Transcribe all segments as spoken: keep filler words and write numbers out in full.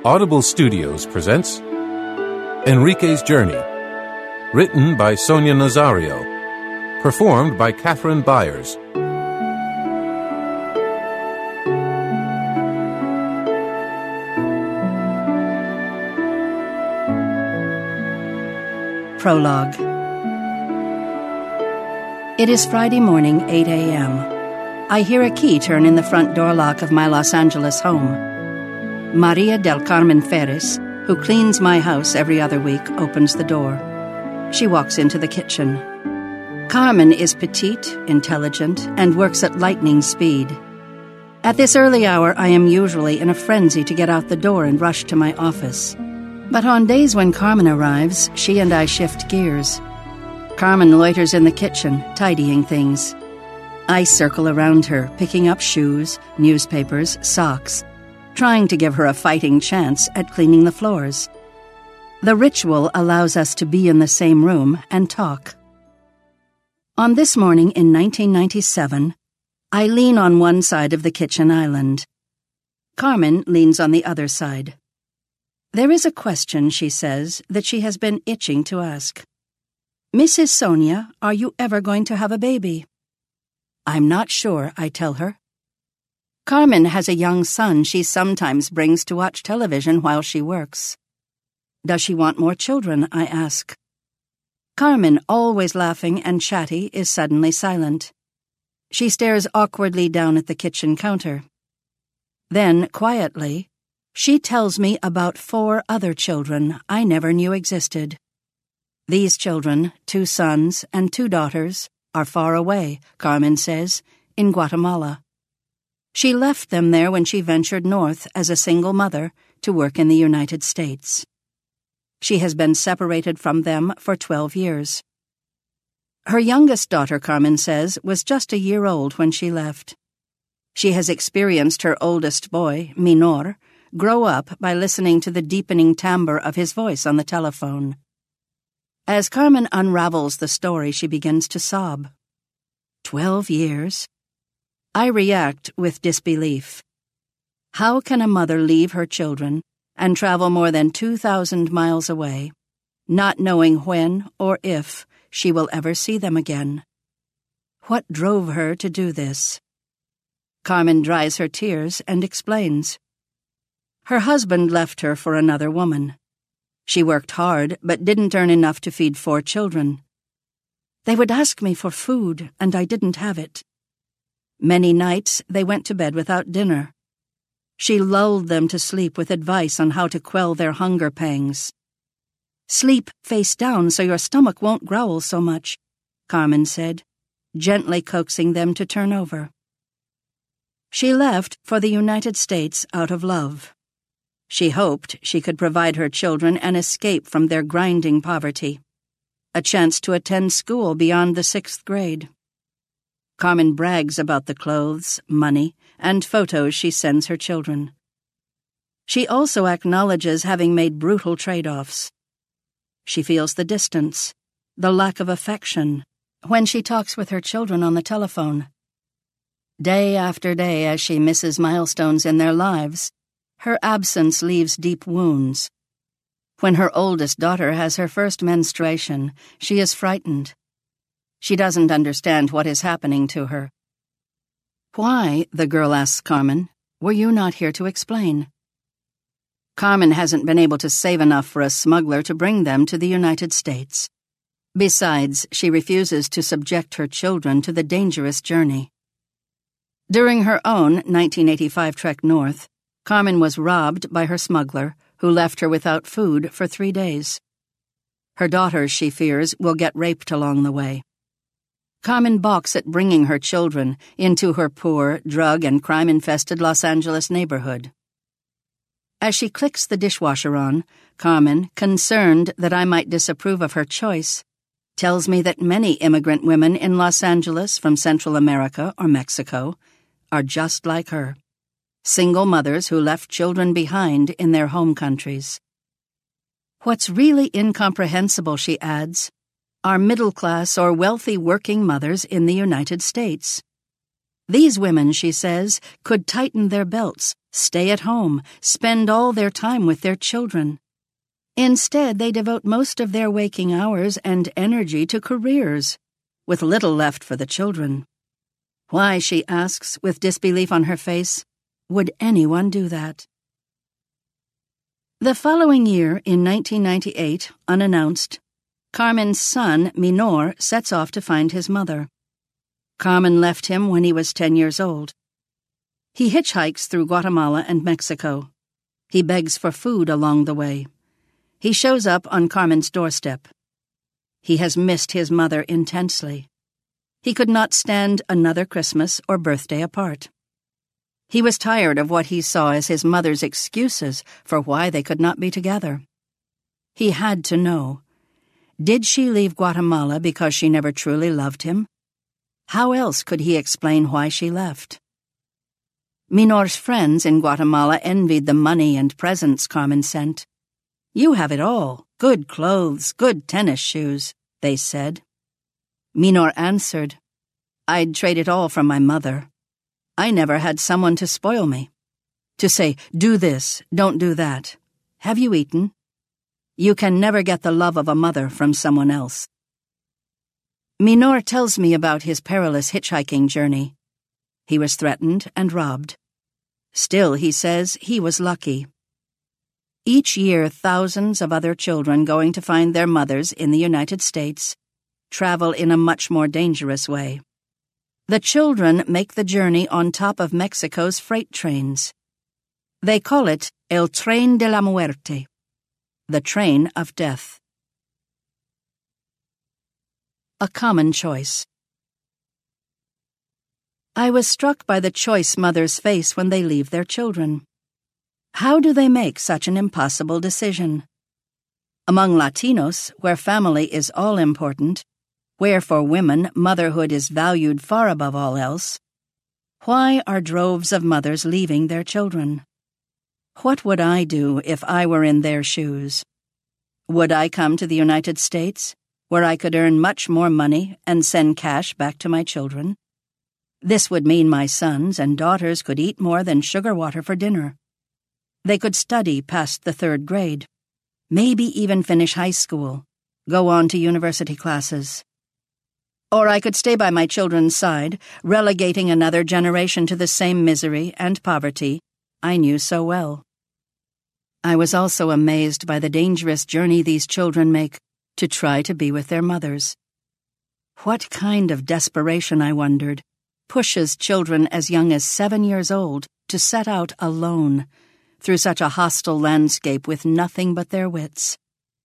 Audible Studios presents Enrique's Journey, written by Sonia Nazario, performed by Catherine Byers. Prologue. It is Friday morning, eight a.m. I hear a key turn in the front door lock of my Los Angeles home. Maria del Carmen Ferris, who cleans my house every other week, opens the door. She walks into the kitchen. Carmen is petite, intelligent, and works at lightning speed. At this early hour, I am usually in a frenzy to get out the door and rush to my office. But on days when Carmen arrives, she and I shift gears. Carmen loiters in the kitchen, tidying things. I circle around her, picking up shoes, newspapers, socks, trying to give her a fighting chance at cleaning the floors. The ritual allows us to be in the same room and talk. On this morning in nineteen ninety-seven, I lean on one side of the kitchen island. Carmen leans on the other side. There is a question, she says, that she has been itching to ask. Missus Sonia, are you ever going to have a baby? I'm not sure, I tell her. Carmen has a young son she sometimes brings to watch television while she works. Does she want more children, I ask. Carmen, always laughing and chatty, is suddenly silent. She stares awkwardly down at the kitchen counter. Then, quietly, she tells me about four other children I never knew existed. These children, two sons and two daughters, are far away, Carmen says, in Guatemala. She left them there when she ventured north as a single mother to work in the United States. She has been separated from them for twelve years. Her youngest daughter, Carmen says, was just a year old when she left. She has experienced her oldest boy, Minor, grow up by listening to the deepening timbre of his voice on the telephone. As Carmen unravels the story, she begins to sob. Twelve years? I react with disbelief. How can a mother leave her children and travel more than two thousand miles away, not knowing when or if she will ever see them again? What drove her to do this? Carmen dries her tears and explains. Her husband left her for another woman. She worked hard, but didn't earn enough to feed four children. They would ask me for food, and I didn't have it. Many nights they went to bed without dinner. She lulled them to sleep with advice on how to quell their hunger pangs. Sleep face down so your stomach won't growl so much, Carmen said, gently coaxing them to turn over. She left for the United States out of love. She hoped she could provide her children an escape from their grinding poverty, a chance to attend school beyond the sixth grade. Carmen brags about the clothes, money, and photos she sends her children. She also acknowledges having made brutal trade-offs. She feels the distance, the lack of affection, when she talks with her children on the telephone. Day after day, as she misses milestones in their lives, her absence leaves deep wounds. When her oldest daughter has her first menstruation, she is frightened. She doesn't understand what is happening to her. Why, the girl asks Carmen, were you not here to explain? Carmen hasn't been able to save enough for a smuggler to bring them to the United States. Besides, she refuses to subject her children to the dangerous journey. During her own nineteen eighty-five trek north, Carmen was robbed by her smuggler, who left her without food for three days. Her daughters, she fears, will get raped along the way. Carmen balks at bringing her children into her poor, drug- and crime-infested Los Angeles neighborhood. As she clicks the dishwasher on, Carmen, concerned that I might disapprove of her choice, tells me that many immigrant women in Los Angeles from Central America or Mexico are just like her, single mothers who left children behind in their home countries. What's really incomprehensible, she adds, are middle-class or wealthy working mothers in the United States. These women, she says, could tighten their belts, stay at home, spend all their time with their children. Instead, they devote most of their waking hours and energy to careers, with little left for the children. Why, she asks, with disbelief on her face, would anyone do that? The following year, in nineteen ninety-eight, unannounced, Carmen's son, Minor, sets off to find his mother. Carmen left him when he was ten years old. He hitchhikes through Guatemala and Mexico. He begs for food along the way. He shows up on Carmen's doorstep. He has missed his mother intensely. He could not stand another Christmas or birthday apart. He was tired of what he saw as his mother's excuses for why they could not be together. He had to know. Did she leave Guatemala because she never truly loved him? How else could he explain why she left? Minor's friends in Guatemala envied the money and presents Carmen sent. "You have it all, good clothes, good tennis shoes," they said. Minor answered, "I'd trade it all for my mother. I never had someone to spoil me. To say, do this, don't do that. Have you eaten? You can never get the love of a mother from someone else." Minor tells me about his perilous hitchhiking journey. He was threatened and robbed. Still, he says, he was lucky. Each year, thousands of other children going to find their mothers in the United States travel in a much more dangerous way. The children make the journey on top of Mexico's freight trains. They call it El Tren de la Muerte, the train of death. A common choice. I was struck by the choice mothers face when they leave their children. How do they make such an impossible decision? Among Latinos, where family is all important, where for women motherhood is valued far above all else, why are droves of mothers leaving their children? What would I do if I were in their shoes? Would I come to the United States, where I could earn much more money and send cash back to my children? This would mean my sons and daughters could eat more than sugar water for dinner. They could study past the third grade, maybe even finish high school, go on to university classes. Or I could stay by my children's side, relegating another generation to the same misery and poverty I knew so well. I was also amazed by the dangerous journey these children make to try to be with their mothers. What kind of desperation, I wondered, pushes children as young as seven years old to set out alone through such a hostile landscape with nothing but their wits?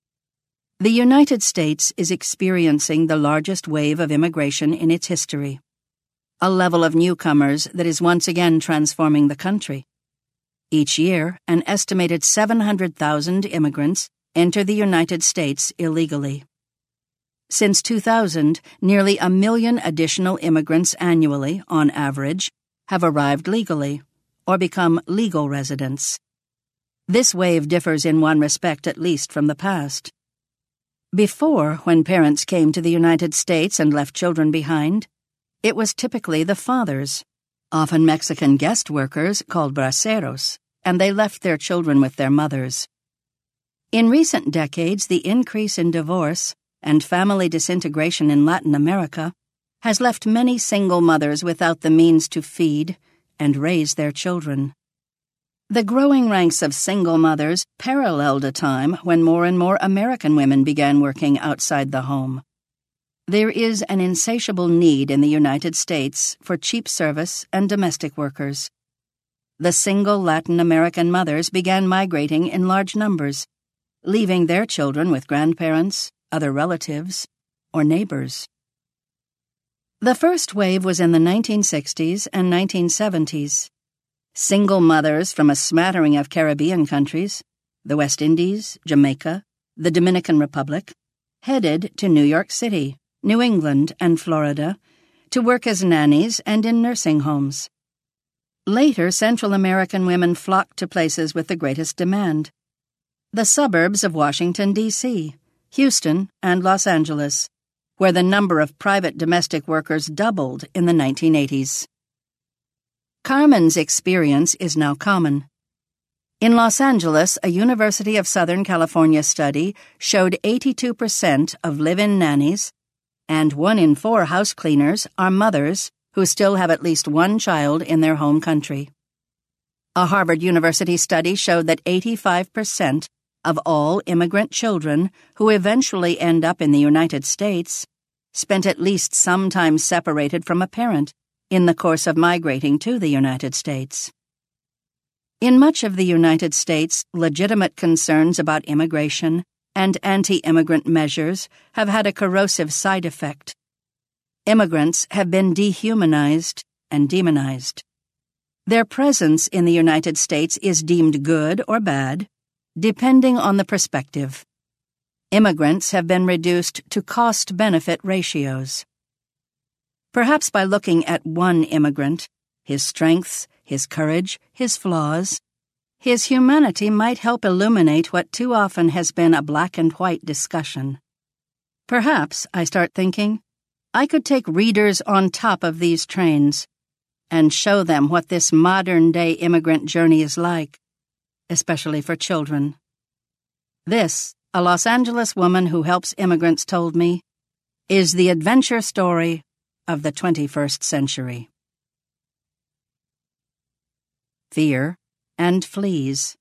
The United States is experiencing the largest wave of immigration in its history, a level of newcomers that is once again transforming the country. Each year, an estimated seven hundred thousand immigrants enter the United States illegally. Since two thousand, nearly a million additional immigrants annually, on average, have arrived legally, or become legal residents. This wave differs in one respect at least from the past. Before, when parents came to the United States and left children behind, it was typically the fathers, often Mexican guest workers called braceros, and they left their children with their mothers. In recent decades, the increase in divorce and family disintegration in Latin America has left many single mothers without the means to feed and raise their children. The growing ranks of single mothers paralleled a time when more and more American women began working outside the home. There is an insatiable need in the United States for cheap service and domestic workers. The single Latin American mothers began migrating in large numbers, leaving their children with grandparents, other relatives, or neighbors. The first wave was in the nineteen sixties and nineteen seventies. Single mothers from a smattering of Caribbean countries, the West Indies, Jamaica, the Dominican Republic, headed to New York City, New England, and Florida to work as nannies and in nursing homes. Later, Central American women flocked to places with the greatest demand: the suburbs of Washington, D C, Houston, and Los Angeles, where the number of private domestic workers doubled in the nineteen eighties. Carmen's experience is now common. In Los Angeles, a University of Southern California study showed eighty-two percent of live-in nannies and one in four house cleaners are mothers who still have at least one child in their home country. A Harvard University study showed that eighty-five percent of all immigrant children who eventually end up in the United States spent at least some time separated from a parent in the course of migrating to the United States. In much of the United States, legitimate concerns about immigration and anti-immigrant measures have had a corrosive side effect. Immigrants have been dehumanized and demonized. Their presence in the United States is deemed good or bad, depending on the perspective. Immigrants have been reduced to cost-benefit ratios. Perhaps by looking at one immigrant, his strengths, his courage, his flaws, his humanity might help illuminate what too often has been a black and white discussion. Perhaps, I start thinking, I could take readers on top of these trains and show them what this modern-day immigrant journey is like, especially for children. This, a Los Angeles woman who helps immigrants told me, is the adventure story of the twenty-first century. Fear and fleas.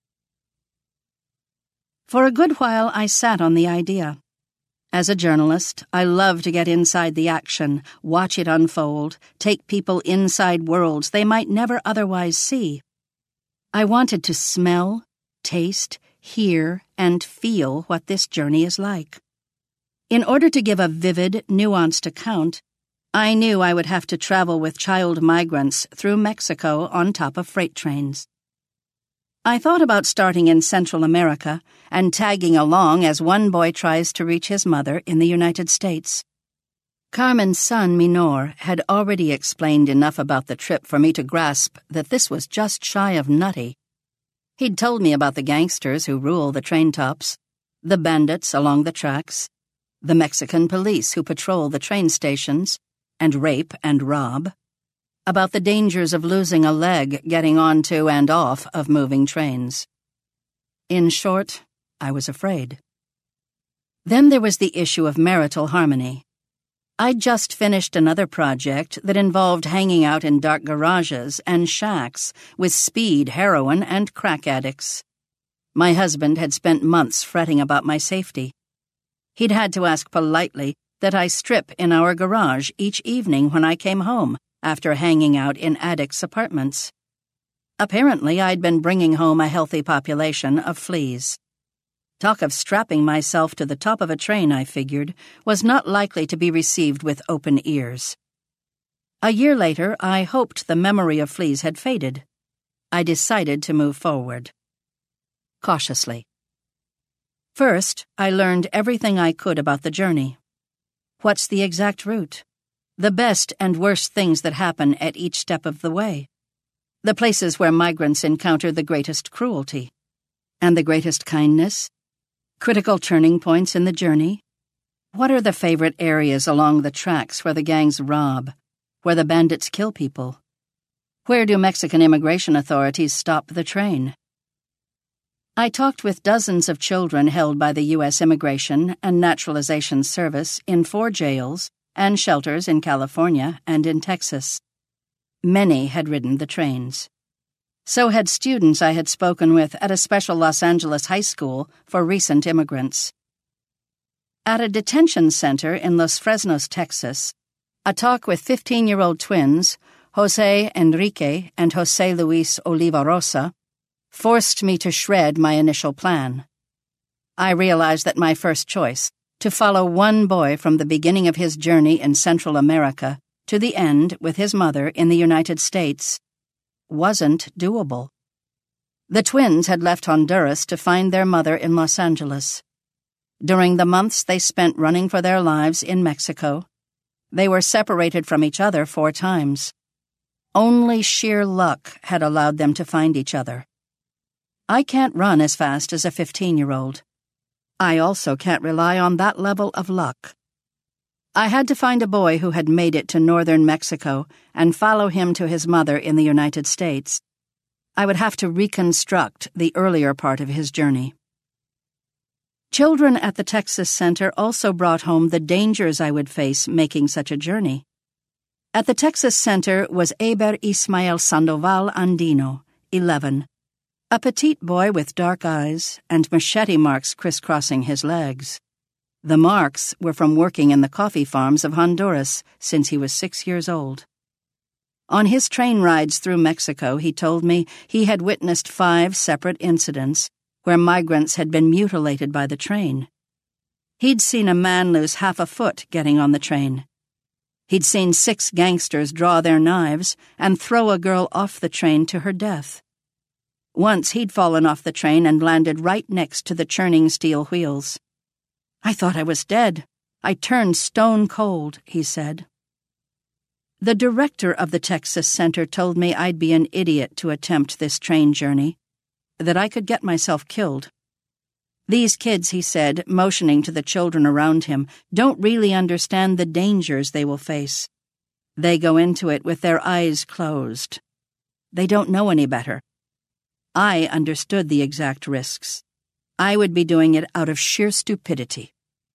For a good while, I sat on the idea. As a journalist, I love to get inside the action, watch it unfold, take people inside worlds they might never otherwise see. I wanted to smell, taste, hear, and feel what this journey is like. In order to give a vivid, nuanced account, I knew I would have to travel with child migrants through Mexico on top of freight trains. I thought about starting in Central America and tagging along as one boy tries to reach his mother in the United States. Carmen's son, Minor, had already explained enough about the trip for me to grasp that this was just shy of nutty. He'd told me about the gangsters who rule the train tops, the bandits along the tracks, the Mexican police who patrol the train stations, and rape and rob, about the dangers of losing a leg getting onto and off of moving trains. In short, I was afraid. Then there was the issue of marital harmony. I'd just finished another project that involved hanging out in dark garages and shacks with speed, heroin, and crack addicts. My husband had spent months fretting about my safety. He'd had to ask politely that I strip in our garage each evening when I came home after hanging out in addicts' apartments. Apparently, I'd been bringing home a healthy population of fleas. Talk of strapping myself to the top of a train, I figured, was not likely to be received with open ears. A year later, I hoped the memory of fleas had faded. I decided to move forward. Cautiously. First, I learned everything I could about the journey. What's the exact route? The best and worst things that happen at each step of the way. The places where migrants encounter the greatest cruelty. And the greatest kindness? Critical turning points in the journey? What are the favorite areas along the tracks where the gangs rob, where the bandits kill people? Where do Mexican immigration authorities stop the train? I talked with dozens of children held by the U S Immigration and Naturalization Service in four jails and shelters in California and in Texas. Many had ridden the trains. So had students I had spoken with at a special Los Angeles high school for recent immigrants. At a detention center in Los Fresnos, Texas, a talk with fifteen-year-old twins, Jose Enrique and Jose Luis Olivarosa, forced me to shred my initial plan. I realized that my first choice, to follow one boy from the beginning of his journey in Central America to the end with his mother in the United States, wasn't doable. The twins had left Honduras to find their mother in Los Angeles. During the months they spent running for their lives in Mexico, they were separated from each other four times. Only sheer luck had allowed them to find each other. I can't run as fast as a fifteen-year-old. I also can't rely on that level of luck. I had to find a boy who had made it to northern Mexico and follow him to his mother in the United States. I would have to reconstruct the earlier part of his journey. Children at the Texas Center also brought home the dangers I would face making such a journey. At the Texas Center was Eber Ismael Sandoval Andino, eleven, a petite boy with dark eyes and machete marks crisscrossing his legs. The marks were from working in the coffee farms of Honduras since he was six years old. On his train rides through Mexico, he told me he had witnessed five separate incidents where migrants had been mutilated by the train. He'd seen a man lose half a foot getting on the train. He'd seen six gangsters draw their knives and throw a girl off the train to her death. Once he'd fallen off the train and landed right next to the churning steel wheels. I thought I was dead. I turned stone cold, he said. The director of the Texas Center told me I'd be an idiot to attempt this train journey, that I could get myself killed. These kids, he said, motioning to the children around him, don't really understand the dangers they will face. They go into it with their eyes closed. They don't know any better. I understood the exact risks. I would be doing it out of sheer stupidity.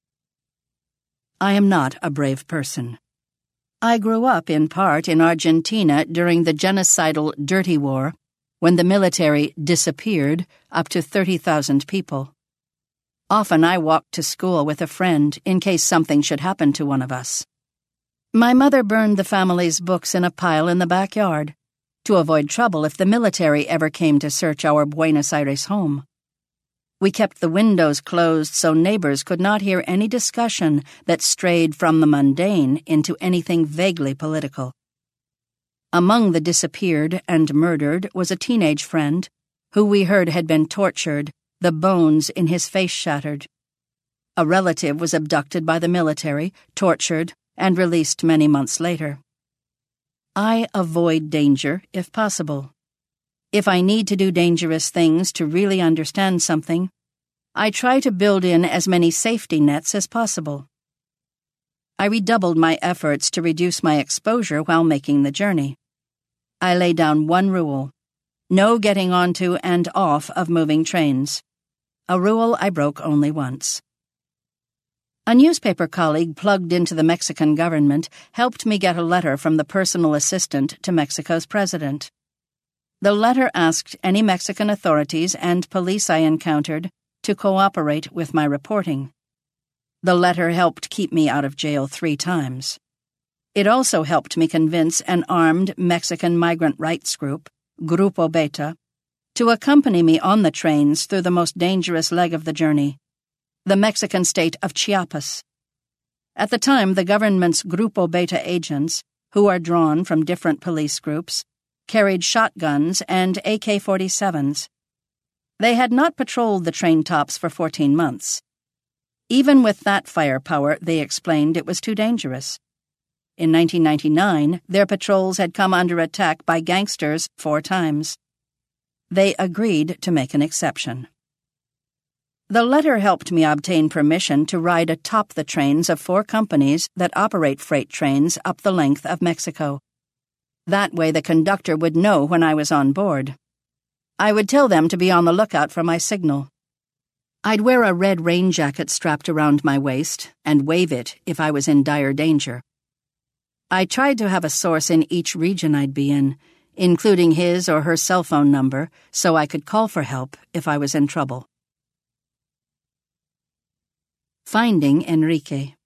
I am not a brave person. I grew up in part in Argentina during the genocidal Dirty War, when the military disappeared up to thirty thousand people. Often I walked to school with a friend in case something should happen to one of us. My mother burned the family's books in a pile in the backyard to avoid trouble if the military ever came to search our Buenos Aires home. We kept the windows closed so neighbors could not hear any discussion that strayed from the mundane into anything vaguely political. Among the disappeared and murdered was a teenage friend who we heard had been tortured, the bones in his face shattered. A relative was abducted by the military, tortured, and released many months later. I avoid danger if possible. If I need to do dangerous things to really understand something, I try to build in as many safety nets as possible. I redoubled my efforts to reduce my exposure while making the journey. I laid down one rule: no getting onto and off of moving trains. A rule I broke only once. A newspaper colleague plugged into the Mexican government helped me get a letter from the personal assistant to Mexico's president. The letter asked any Mexican authorities and police I encountered to cooperate with my reporting. The letter helped keep me out of jail three times. It also helped me convince an armed Mexican migrant rights group, Grupo Beta, to accompany me on the trains through the most dangerous leg of the journey, the Mexican state of Chiapas. At the time, the government's Grupo Beta agents, who are drawn from different police groups, carried shotguns and A K forty-sevens. They had not patrolled the train tops for fourteen months. Even with that firepower, they explained it was too dangerous. In nineteen ninety-nine, their patrols had come under attack by gangsters four times. They agreed to make an exception. The letter helped me obtain permission to ride atop the trains of four companies that operate freight trains up the length of Mexico. That way the conductor would know when I was on board. I would tell them to be on the lookout for my signal. I'd wear a red rain jacket strapped around my waist and wave it if I was in dire danger. I tried to have a source in each region I'd be in, including his or her cell phone number, so I could call for help if I was in trouble. Finding Enrique.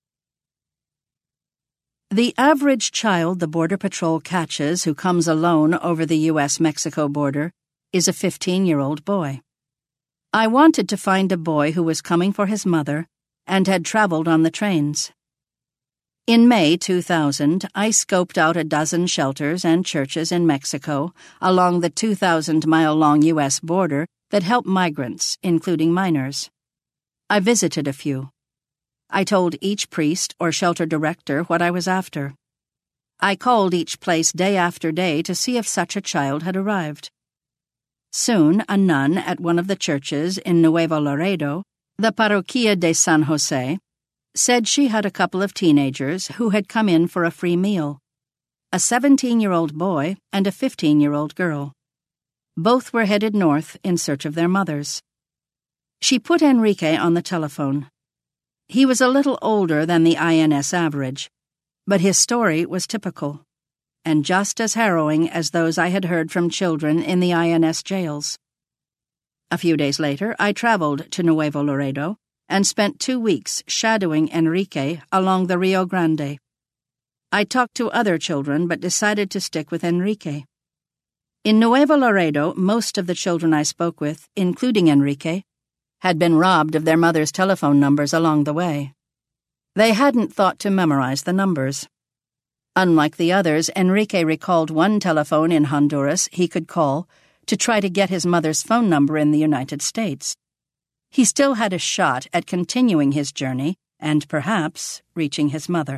The average child the Border Patrol catches who comes alone over the U S Mexico border is a fifteen-year-old boy. I wanted to find a boy who was coming for his mother and had traveled on the trains. In May two thousand, I scoped out a dozen shelters and churches in Mexico along the two thousand mile long U S border that help migrants, including minors. I visited a few. I told each priest or shelter director what I was after. I called each place day after day to see if such a child had arrived. Soon, a nun at one of the churches in Nuevo Laredo, the Parroquia de San Jose, said she had a couple of teenagers who had come in for a free meal, a seventeen-year-old boy and a fifteen-year-old girl. Both were headed north in search of their mothers. She put Enrique on the telephone. He was a little older than the I N S average, but his story was typical, and just as harrowing as those I had heard from children in the I N S jails. A few days later, I traveled to Nuevo Laredo and spent two weeks shadowing Enrique along the Rio Grande. I talked to other children but decided to stick with Enrique. In Nuevo Laredo, most of the children I spoke with, including Enrique, had been robbed of their mother's telephone numbers along the way. They hadn't thought to memorize the numbers. Unlike the others, Enrique recalled one telephone in Honduras he could call to try to get his mother's phone number in the United States. He still had a shot at continuing his journey and, perhaps, reaching his mother.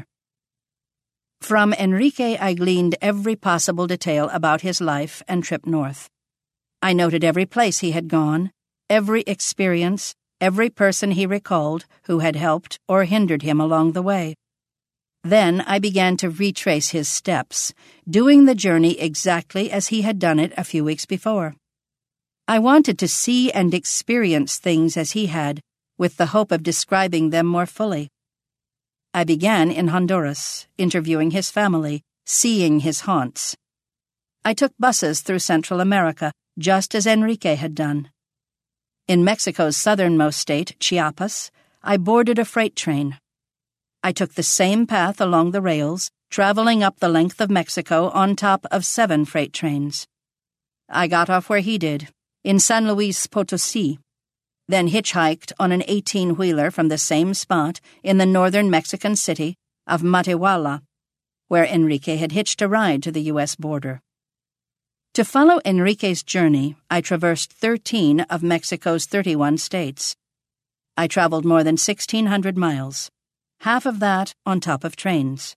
From Enrique, I gleaned every possible detail about his life and trip north. I noted every place he had gone, every experience, every person he recalled who had helped or hindered him along the way. Then I began to retrace his steps, doing the journey exactly as he had done it a few weeks before. I wanted to see and experience things as he had, with the hope of describing them more fully. I began in Honduras, interviewing his family, seeing his haunts. I took buses through Central America, just as Enrique had done. In Mexico's southernmost state, Chiapas, I boarded a freight train. I took the same path along the rails, traveling up the length of Mexico on top of seven freight trains. I got off where he did, in San Luis Potosí, then hitchhiked on an eighteen-wheeler from the same spot in the northern Mexican city of Matehuala, where Enrique had hitched a ride to the U S border. To follow Enrique's journey, I traversed thirteen of Mexico's thirty-one states. I traveled more than sixteen hundred miles, half of that on top of trains.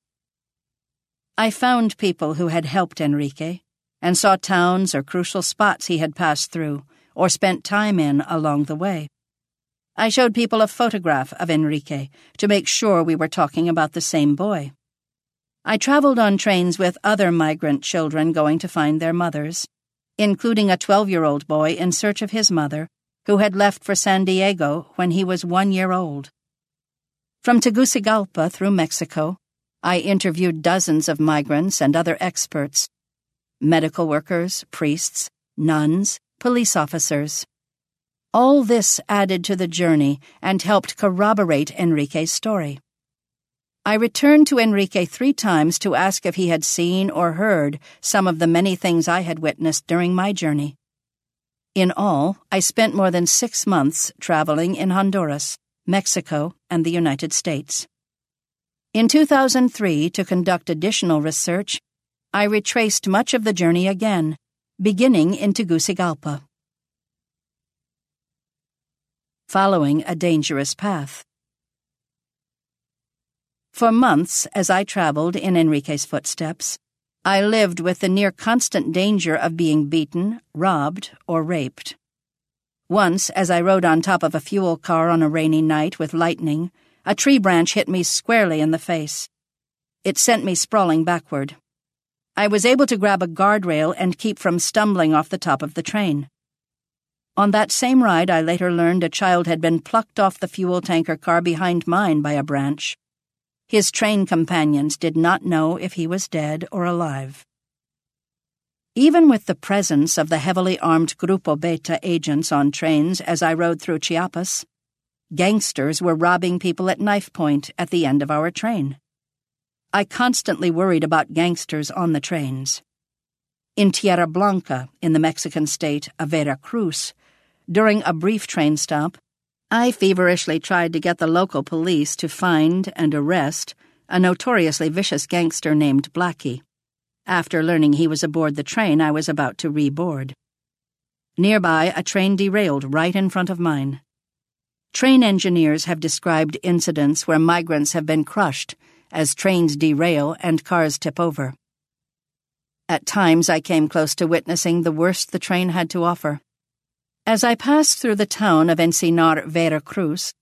I found people who had helped Enrique, and saw towns or crucial spots he had passed through or spent time in along the way. I showed people a photograph of Enrique to make sure we were talking about the same boy. I traveled on trains with other migrant children going to find their mothers, including a twelve-year-old boy in search of his mother, who had left for San Diego when he was one year old. From Tegucigalpa through Mexico, I interviewed dozens of migrants and other experts, medical workers, priests, nuns, police officers. All this added to the journey and helped corroborate Enrique's story. I returned to Enrique three times to ask if he had seen or heard some of the many things I had witnessed during my journey. In all, I spent more than six months traveling in Honduras, Mexico, and the United States. In two thousand three, to conduct additional research, I retraced much of the journey again, beginning in Tegucigalpa. Following a dangerous path. For months, as I traveled in Enrique's footsteps, I lived with the near-constant danger of being beaten, robbed, or raped. Once, as I rode on top of a fuel car on a rainy night with lightning, a tree branch hit me squarely in the face. It sent me sprawling backward. I was able to grab a guardrail and keep from stumbling off the top of the train. On that same ride, I later learned a child had been plucked off the fuel tanker car behind mine by a branch. His train companions did not know if he was dead or alive. Even with the presence of the heavily armed Grupo Beta agents on trains as I rode through Chiapas, gangsters were robbing people at knife point at the end of our train. I constantly worried about gangsters on the trains. In Tierra Blanca, in the Mexican state of Veracruz, during a brief train stop, I feverishly tried to get the local police to find and arrest a notoriously vicious gangster named Blackie, after learning he was aboard the train I was about to reboard. Nearby, a train derailed right in front of mine. Train engineers have described incidents where migrants have been crushed as trains derail and cars tip over. At times, I came close to witnessing the worst the train had to offer. As I passed through the town of Encinar, Veracruz,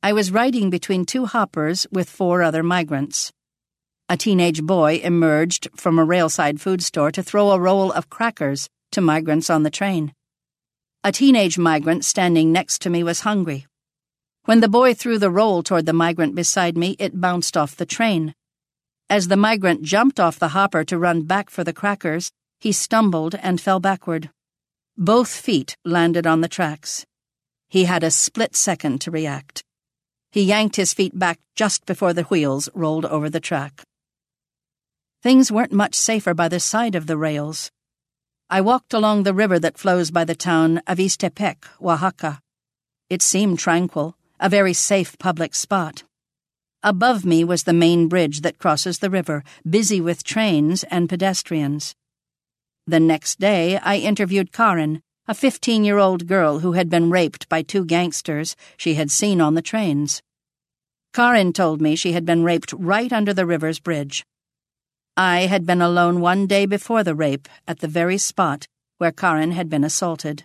I was riding between two hoppers with four other migrants. A teenage boy emerged from a railside food store to throw a roll of crackers to migrants on the train. A teenage migrant standing next to me was hungry. When the boy threw the roll toward the migrant beside me, it bounced off the train. As the migrant jumped off the hopper to run back for the crackers, he stumbled and fell backward. Both feet landed on the tracks. He had a split second to react. He yanked his feet back just before the wheels rolled over the track. Things weren't much safer by the side of the rails. I walked along the river that flows by the town of Ixtepec, Oaxaca. It seemed tranquil, a very safe public spot. Above me was the main bridge that crosses the river, busy with trains and pedestrians. The next day, I interviewed Karen, a fifteen-year-old girl who had been raped by two gangsters she had seen on the trains. Karen told me she had been raped right under the river's bridge. I had been alone one day before the rape at the very spot where Karen had been assaulted.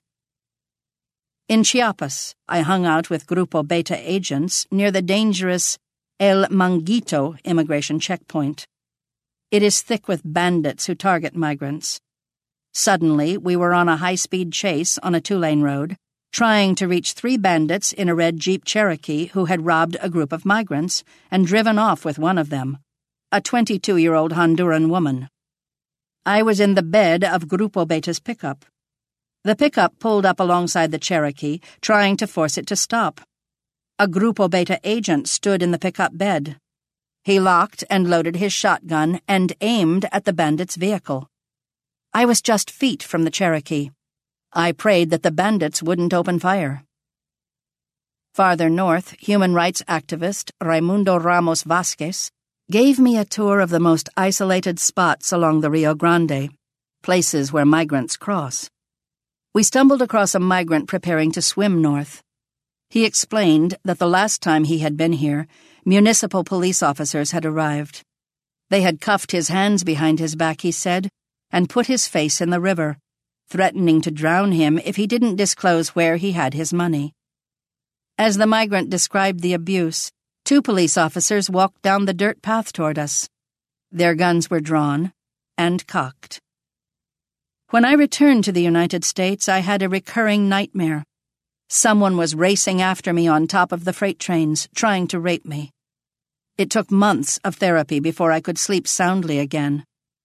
In Chiapas, I hung out with Grupo Beta agents near the dangerous El Manguito immigration checkpoint. It is thick with bandits who target migrants. Suddenly, we were on a high-speed chase on a two-lane road, trying to reach three bandits in a red Jeep Cherokee who had robbed a group of migrants and driven off with one of them, a twenty-two-year-old Honduran woman. I was in the bed of Grupo Beta's pickup. The pickup pulled up alongside the Cherokee, trying to force it to stop. A Grupo Beta agent stood in the pickup bed. He locked and loaded his shotgun and aimed at the bandit's vehicle. I was just feet from the Cherokee. I prayed that the bandits wouldn't open fire. Farther north, human rights activist Raimundo Ramos Vasquez gave me a tour of the most isolated spots along the Rio Grande, places where migrants cross. We stumbled across a migrant preparing to swim north. He explained that the last time he had been here, municipal police officers had arrived. They had cuffed his hands behind his back, he said, and put his face in the river, threatening to drown him if he didn't disclose where he had his money. As the migrant described the abuse, two police officers walked down the dirt path toward us. Their guns were drawn and cocked. When I returned to the United States, I had a recurring nightmare. Someone was racing after me on top of the freight trains, trying to rape me. It took months of therapy before I could sleep soundly again.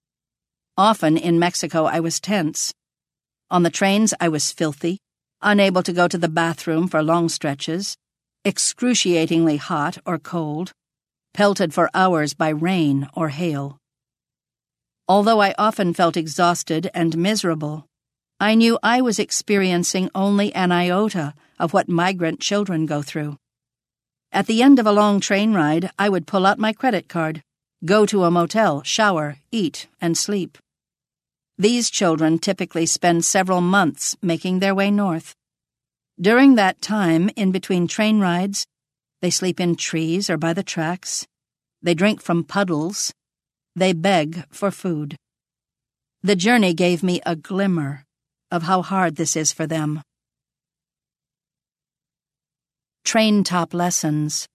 Often in Mexico, I was tense. On the trains, I was filthy, unable to go to the bathroom for long stretches, excruciatingly hot or cold, pelted for hours by rain or hail. Although I often felt exhausted and miserable, I knew I was experiencing only an iota of what migrant children go through. At the end of a long train ride, I would pull out my credit card, go to a motel, shower, eat, and sleep. These children typically spend several months making their way north. During that time, in between train rides, they sleep in trees or by the tracks. They drink from puddles. They beg for food. The journey gave me a glimmer of how hard this is for them. Train Top Lessons.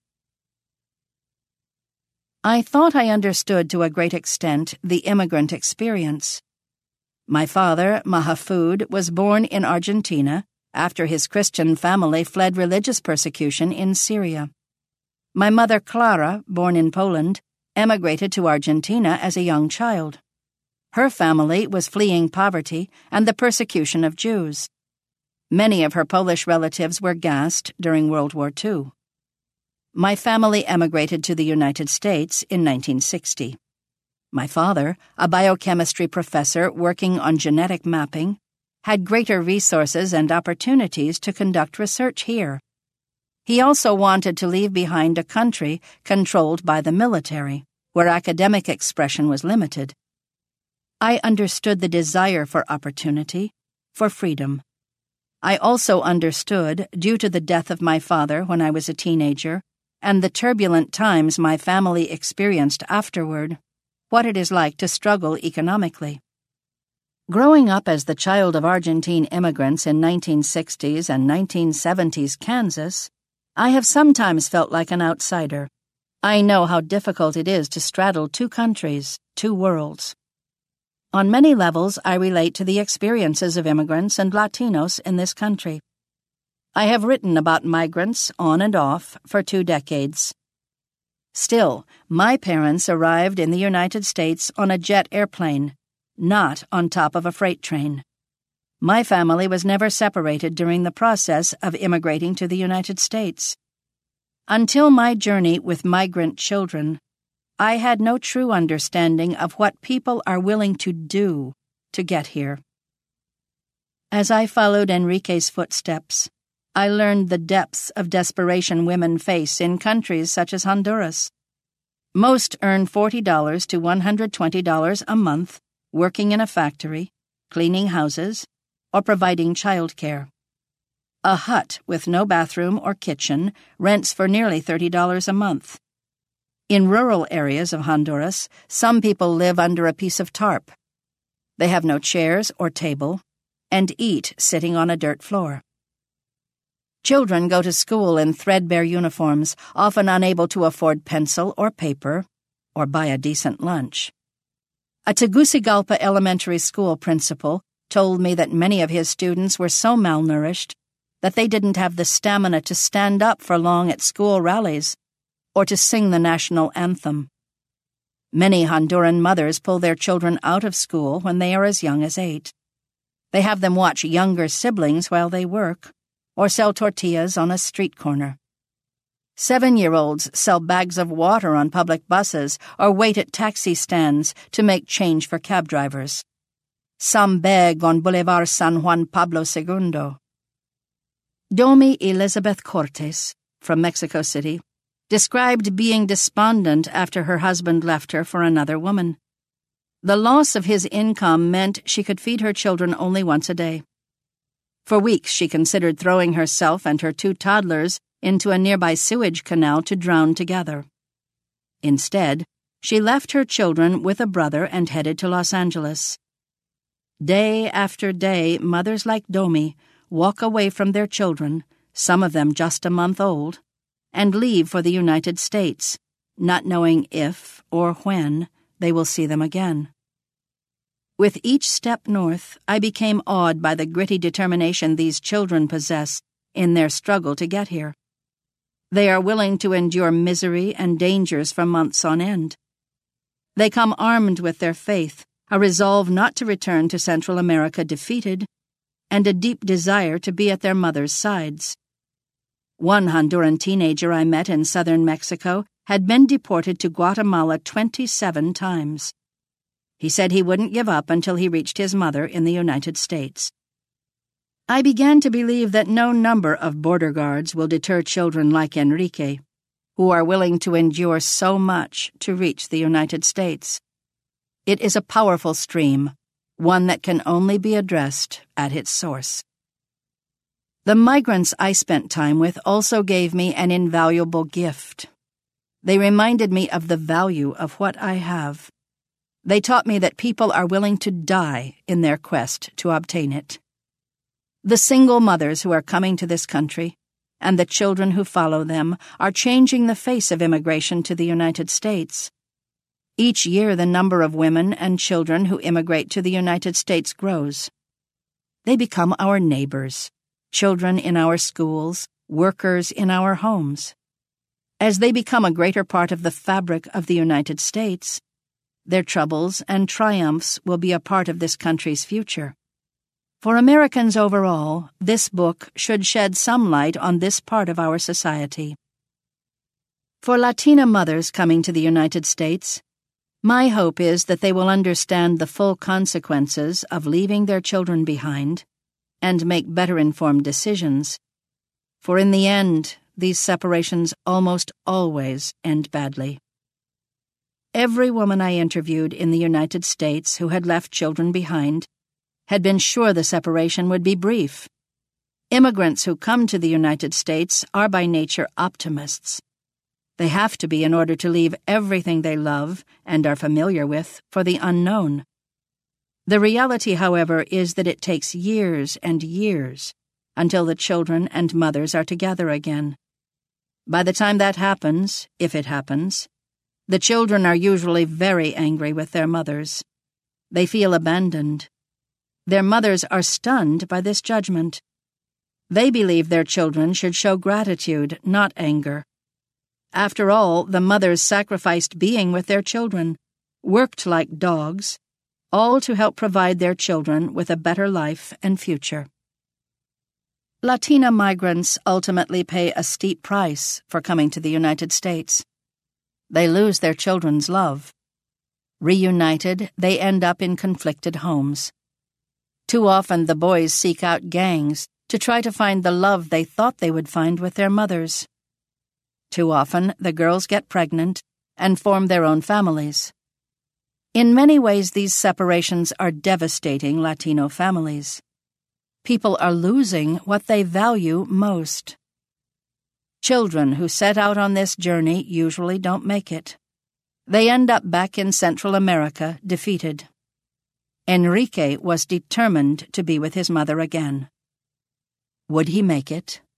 I thought I understood to a great extent the immigrant experience. My father, Mahfoud, was born in Argentina after his Christian family fled religious persecution in Syria. My mother, Clara, born in Poland, emigrated to Argentina as a young child. Her family was fleeing poverty and the persecution of Jews. Many of her Polish relatives were gassed during World War Two. My family emigrated to the United States in nineteen sixty. My father, a biochemistry professor working on genetic mapping, had greater resources and opportunities to conduct research here. He also wanted to leave behind a country controlled by the military, where academic expression was limited. I understood the desire for opportunity, for freedom. I also understood, due to the death of my father when I was a teenager, and the turbulent times my family experienced afterward, what it is like to struggle economically. Growing up as the child of Argentine immigrants in nineteen sixties and nineteen seventies Kansas, I have sometimes felt like an outsider. I know how difficult it is to straddle two countries, two worlds. On many levels, I relate to the experiences of immigrants and Latinos in this country. I have written about migrants on and off for two decades. Still, my parents arrived in the United States on a jet airplane, not on top of a freight train. My family was never separated during the process of immigrating to the United States. Until my journey with migrant children, I had no true understanding of what people are willing to do to get here. As I followed Enrique's footsteps, I learned the depths of desperation women face in countries such as Honduras. Most earn forty dollars to one hundred twenty dollars a month working in a factory, cleaning houses, or providing child care. A hut with no bathroom or kitchen rents for nearly thirty dollars a month. In rural areas of Honduras, some people live under a piece of tarp. They have no chairs or table and eat sitting on a dirt floor. Children go to school in threadbare uniforms, often unable to afford pencil or paper or buy a decent lunch. A Tegucigalpa elementary school principal told me that many of his students were so malnourished that they didn't have the stamina to stand up for long at school rallies or to sing the national anthem. Many Honduran mothers pull their children out of school when they are as young as eight. They have them watch younger siblings while they work, or sell tortillas on a street corner. Seven-year-olds sell bags of water on public buses or wait at taxi stands to make change for cab drivers. Some beg on Boulevard San Juan Pablo Segundo. Domi Elizabeth Cortes, from Mexico City, described being despondent after her husband left her for another woman. The loss of his income meant she could feed her children only once a day. For weeks she considered throwing herself and her two toddlers into a nearby sewage canal to drown together. Instead, she left her children with a brother and headed to Los Angeles. Day after day, mothers like Domi walk away from their children, some of them just a month old, and leave for the United States, not knowing if or when they will see them again. With each step north, I became awed by the gritty determination these children possess in their struggle to get here. They are willing to endure misery and dangers for months on end. They come armed with their faith, a resolve not to return to Central America defeated, and a deep desire to be at their mothers' sides. One Honduran teenager I met in southern Mexico had been deported to Guatemala twenty-seven times. He said he wouldn't give up until he reached his mother in the United States. I began to believe that no number of border guards will deter children like Enrique, who are willing to endure so much to reach the United States. It is a powerful stream, one that can only be addressed at its source. The migrants I spent time with also gave me an invaluable gift. They reminded me of the value of what I have. They taught me that people are willing to die in their quest to obtain it. The single mothers who are coming to this country, and the children who follow them, are changing the face of immigration to the United States. Each year the number of women and children who immigrate to the United States grows. They become our neighbors, children in our schools, workers in our homes. As they become a greater part of the fabric of the United States, their troubles and triumphs will be a part of this country's future. For Americans overall, this book should shed some light on this part of our society. For Latina mothers coming to the United States, my hope is that they will understand the full consequences of leaving their children behind and make better-informed decisions. For in the end, these separations almost always end badly. Every woman I interviewed in the United States who had left children behind had been sure the separation would be brief. Immigrants who come to the United States are by nature optimists. They have to be in order to leave everything they love and are familiar with for the unknown. The reality, however, is that it takes years and years until the children and mothers are together again. By the time that happens, if it happens, the children are usually very angry with their mothers. They feel abandoned. Their mothers are stunned by this judgment. They believe their children should show gratitude, not anger. After all, the mothers sacrificed being with their children, worked like dogs, all to help provide their children with a better life and future. Latina migrants ultimately pay a steep price for coming to the United States. They lose their children's love. Reunited, they end up in conflicted homes. Too often the boys seek out gangs to try to find the love they thought they would find with their mothers. Too often the girls get pregnant and form their own families. In many ways, these separations are devastating Latino families. People are losing what they value most. Children who set out on this journey usually don't make it. They end up back in Central America, defeated. Enrique was determined to be with his mother again. Would he make it?